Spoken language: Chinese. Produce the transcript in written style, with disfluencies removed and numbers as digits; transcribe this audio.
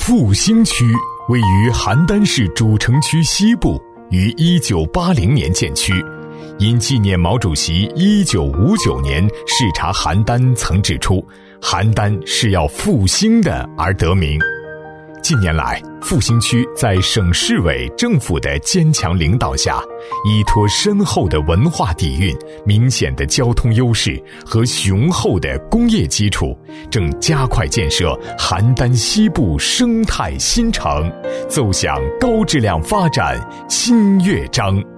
复兴区位于邯郸市主城区西部，于1980年建区。因纪念毛主席1959年视察邯郸曾指出，邯郸是要复兴的而得名。近年来，复兴区在省市委政府的坚强领导下，依托深厚的文化底蕴、明显的交通优势和雄厚的工业基础，正加快建设邯郸西部生态新城，奏响高质量发展新乐章。